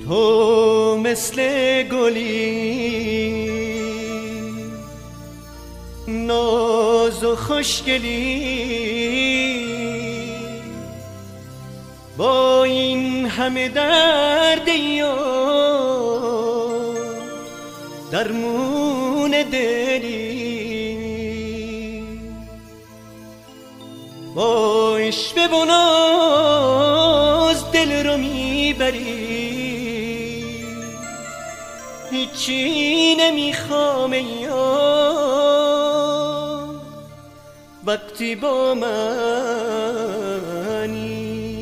تو مثل گلی ناز و خوشگلی، با این همه درد یار درمون دلی، با عشق و ناز دل رو میبری، هیچی نمیخوام یار وقتی با منی.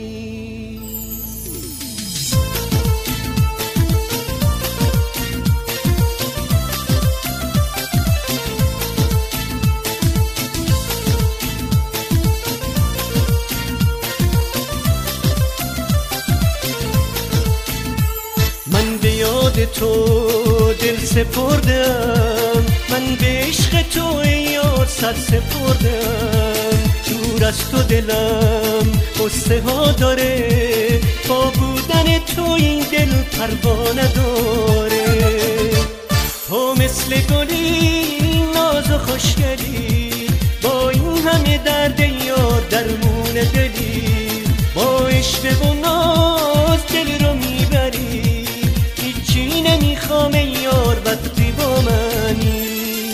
من به یاد تو دل سپردم، من به عشق تو یار سر سپردم، دور از تو دلم قصه ها داره، با بودن تو این دل پروا نداره. تو مثل گلی ناز و خوشگلی، با این همه درد یار درمون دلی، با عشق و ناز دل رو میبری، هیچی نمیخوام یار وقتی با منی.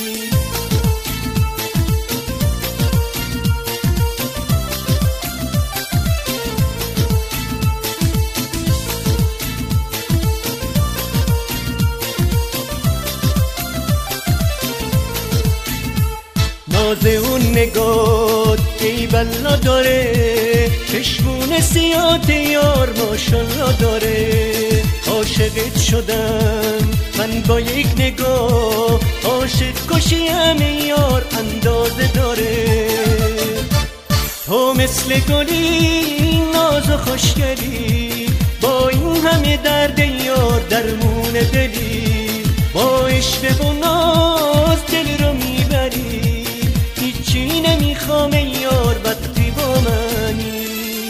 ناز اون نگاه ای بلا داره، چشمون سیاه یار ماشالله داره. عاشقت شدم من با یک نگاه، عاشق کشیم یار اندازه داره. تو مثل گلی ناز و خوشگلی، با این همه درد یار درمون دلی، با عشق و ناز دل رو میبری، هیچی نمیخوام یار وقتی با منی.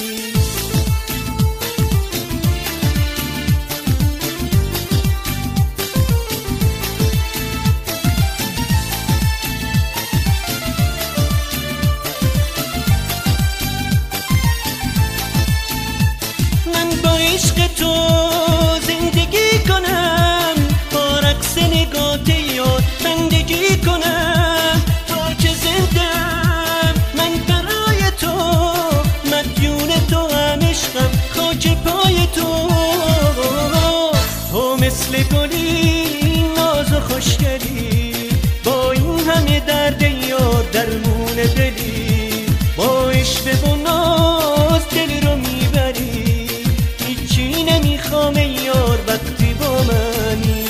من با عشق تو زندگی کنم، با رقص نگات یار بندگی کنم، تا که زندم من برای تو، مدیون تو هم عشقم خاک پای تو. تو مثل گلی ناز و خوشگلی، با این همه درد یار درمون دلی، با عشق و ناز دل رو میبری، هیچی نمیخوام یار وقتی با منی.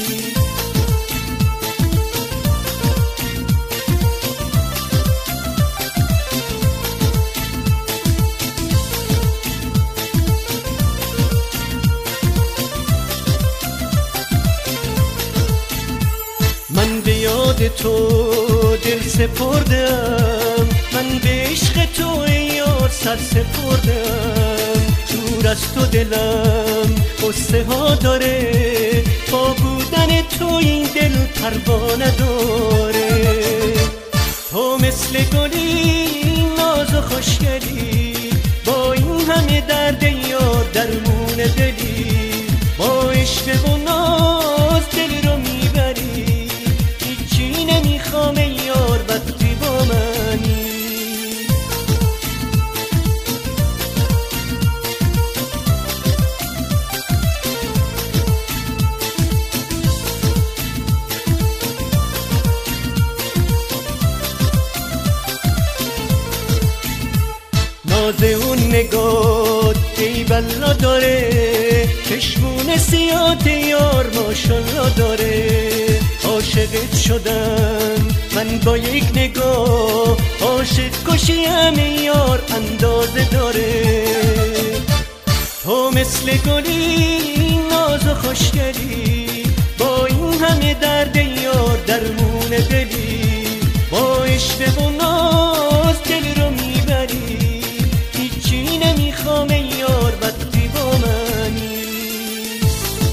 من به یاد تو دل سپردم، من به عشق تو یار سر سپردم، دور از تو دلم قصه ها داره، با بودن تو این دل پروا نداره. تو مثل گلی ناز و خوشگلی، با این همه درد یار درمون دلی، با عشق و ناز دل رو میبری، هیچی نمیخوام یار وقتی با منی. ناز اون نگاه ای بلا داره، چشمون سیاه یار ماشالله داره. عاشقت شدم من با یک نگاه، عاشق کشیم یار اندازه داره. تو مثل گلی ناز و خوشگلی، با این همه درد یار درمون دلی، با عشق و ناز دل رو میبری، هیچی نمیخوام یار وقتی با منی.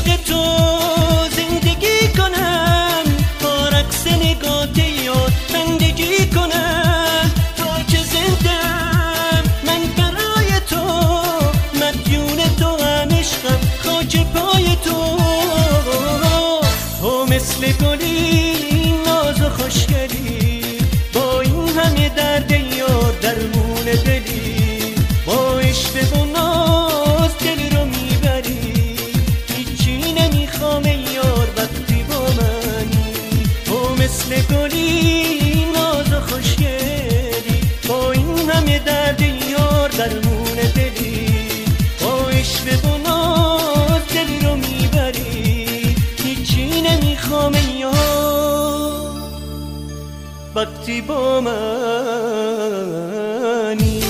عشق تو زندگی کنم، با رقص نگات یاد بندگی کنم، تا که زندم من برای تو، مدیون تو هم عشقم خاک پای تو. تو مثل گلی ناز و خوشگلی، با این همه درد یار درمون دلی، با عشق و ناز دل رو میبری، هیچی نمیخوام یار وقتی با منی. تو مثل گلی ناز و خوشگلی، با این همه درد یار درمون دلی، با عشق و ناز دل رو میبری، هیچی نمیخوام یار وقتی با منی.